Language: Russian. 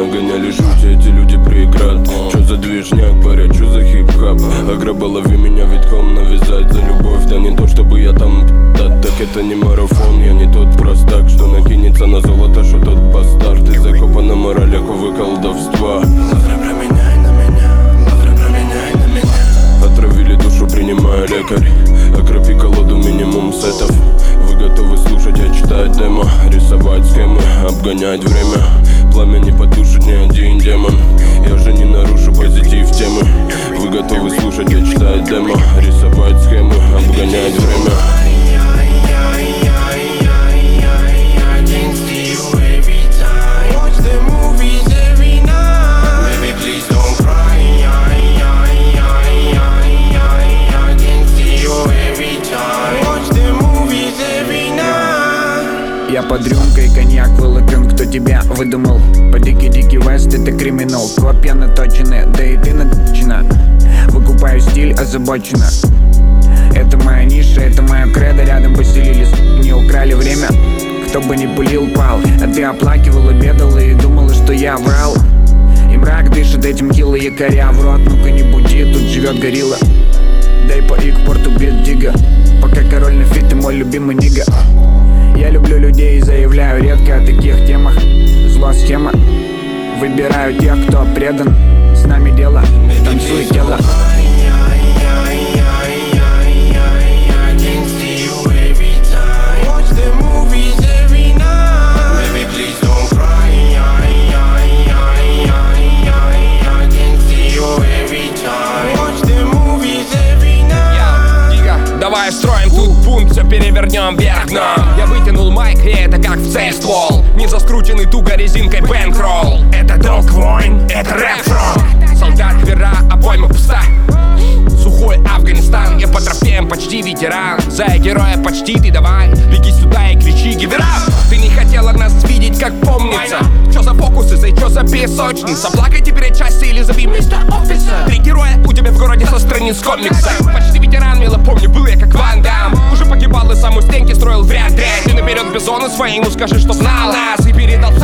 нагоняли жути эти люди преград. Чё за движняк, паря, чё за хип-хап? Агроба, лови меня витком, навязать за любовь. Да не то, чтобы я там так это не марафон. Я не тот простак, что накинется на золото, что тот бастард. Ты закопан на моралях, увы, колдовства. Променяй на меня, променяй на меня. Отравили душу, принимая лекарь. Окропи колоду, минимум сетов. Вы готовы слушать, я читать демо. Рисовать схемы, обгонять время. Пламя не потушит ни один демон. Я же не нарушу позитив темы. Вы готовы слушать, я читать демо. Рисовать схемы, обгонять время. Я под рюмкой, коньяк вылокан, кто тебя выдумал? По дикий вест это криминал. Копья наточены, да и ты наточена. Выкупаю стиль озабоченно. Это моя ниша, это моя кредо. Рядом поселились, не украли время. Кто бы ни пылил, пал. А ты оплакивала, бедала и думала, что я врал. И мрак дышит этим кило якоря в рот. Ну-ка не буди, тут живет горилла. Дай по порту без дига. Пока король на фит, ты мой любимый нига. Я люблю людей и заявляю редко о таких темах. Зло схема. Выбираю тех, кто предан. С нами дело, танцуй тело. Давай строим тут бунт, все перевернем вверх дном. Я вытянул майк, и это как в цель ствол. Не заскрученный туго резинкой бэнкролл. Это долг войн, это рэп-фронт. Солдат вера, а пойма пуста. Сухой Афганистан, я по трофеям почти ветеран. За героя почти ты давай, беги сюда и кричи гивера. Ты не хотела нас видеть, как помнится. Чё за фокусы, чё за песочница? Плакайте перед части или забей мистер офисер. 3 героя у тебя в городе со страниц комикса. Почти ветеран, мило помню, был я как Ван Дам. Уже погибал и сам у стенки строил в ряд дрянь. Ты наперед бизону своему скажи, что знал нас и передал